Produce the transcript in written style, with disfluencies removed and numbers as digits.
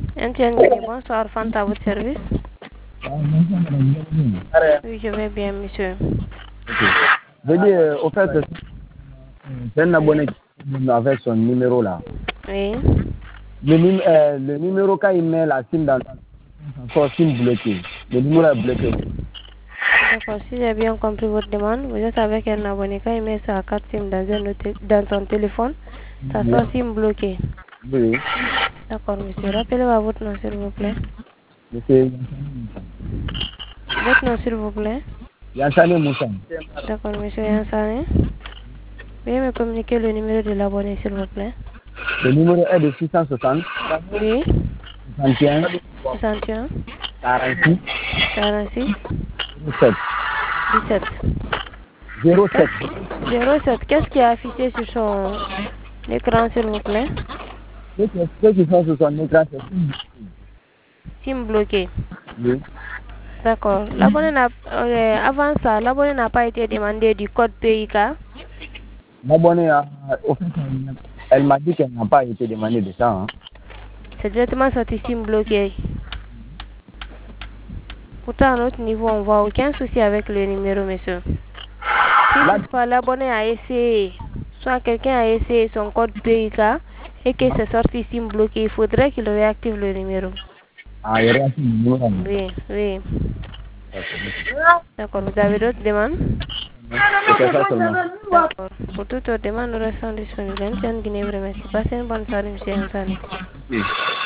Etienne Guinée, bonsoir, Fanta, à votre service. Oui, je vais bien, monsieur. Je dis, au fait, c'est un abonné avec son numéro là. Oui. Le numéro, quand il met la SIM dans son SIM bloqué, le numéro est bloqué. D'accord, si j'ai bien compris votre demande, vous êtes avec un abonné, quand il met sa carte SIM dans son téléphone, ça sort SIM bloqué. Oui. D'accord, monsieur. Rappelez-moi votre nom, s'il vous plaît. Monsieur Votre nom, s'il vous plaît. Yansane Moussa. D'accord, monsieur Yansane. Veuillez me communiquer le numéro de l'abonné, s'il vous plaît. Le numéro est de 660. Oui. 61. 61. 46. 46. 17. 17. 07. 07. Qu'est-ce qui est affiché sur son écran, s'il vous plaît? Ceux qui sont sur son écran, c'est SIM bloqué. oui. D'accord. L'abonné n'a, avant ça, l'abonné n'a pas été demandé du code PIK. L'abonné, au fait, elle m'a dit qu'elle n'a pas été demandée de ça. Hein. C'est directement sorti SIM bloqué. Pourtant, à notre niveau, on voit aucun souci avec le numéro, monsieur. Si toutefois l'abonné a essayé, soit quelqu'un a essayé son code PIK et que c'est sorti SIM bloqué, il faudrait qu'il réactive le numéro. Ah, il réactive le numéro. Oui, oui. D'accord, vous avez d'autres demandes? C'est ça seulement. D'accord. Pour toutes autres demandes, nous restons disponibles. Etienne Guinée, vous remercie. Passez une bonne soirée, monsieur Ansani. Oui.